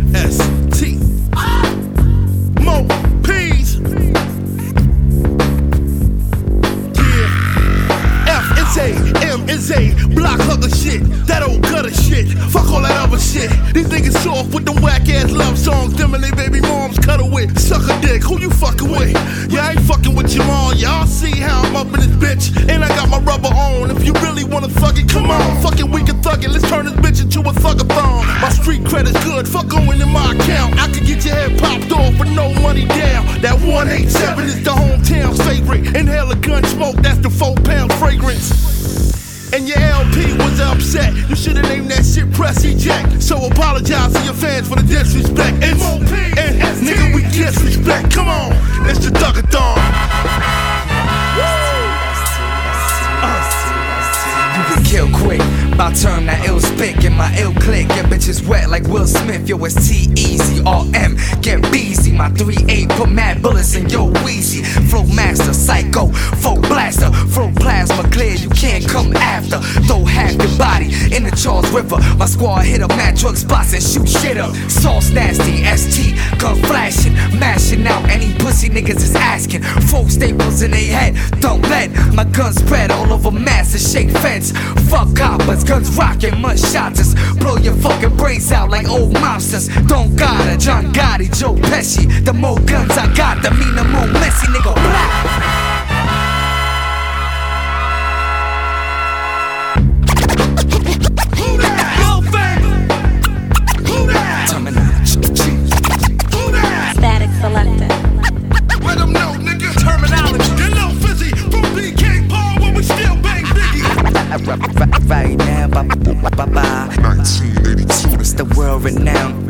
S-T. Mo Peas. Yeah. F is A, M is A. Block hugger shit, that old gutter shit. Fuck all that other shit. These niggas soft with them whack ass love songs. Them and they baby moms cut away. Suck a dick, who you fucking with? Yeah, I ain't fucking with your mom. Y'all see how I'm up in this bitch. And I got my rubber on. If you really wanna fuck it, come on. Fucking we can thug it. Let's turn this bitch into a thuggathon. My street credit's good. Fuck going in my account. I could get your head popped off with no money down. That 187 is the hometown's favorite. Inhale a gun smoke, that's the 4-pound fragrance. And your LP was upset. You should've named that shit Press Eject. So apologize to your fans for the disrespect. And nigga, we disrespect. Come on, it's the Thuggathon. You get killed quick. About turn that ill spit, get my ill click. Get bitches wet like Will Smith. Yo, it's T-E-Z-R-M. Get busy. My 3-8 put mad bullets in your Wheezy. Flow master, psycho, folk blaster. Flow plasma clear, you can't come after. Throw half your body in the Charles River. My squad hit up mad drug spots and shoot shit up. Sauce nasty, ST, gun flashing, mashing out any pussy niggas is asking. 4 staples in they head, don't let my guns spread all over mass and shake fence. Fuck coppers, guns rockin', mud shotters. Blow your fucking brains out like old monsters. Don't gotta, John Gotti, Joe Pesci. The more guns I got, the meaner, more messy, nigga. Blah. Static Selector. Let them know, nigga. Terminology. Get low fizzy. From BK Paul when we still bang Biggie. Right now, bye bye. 1982, it's the world renowned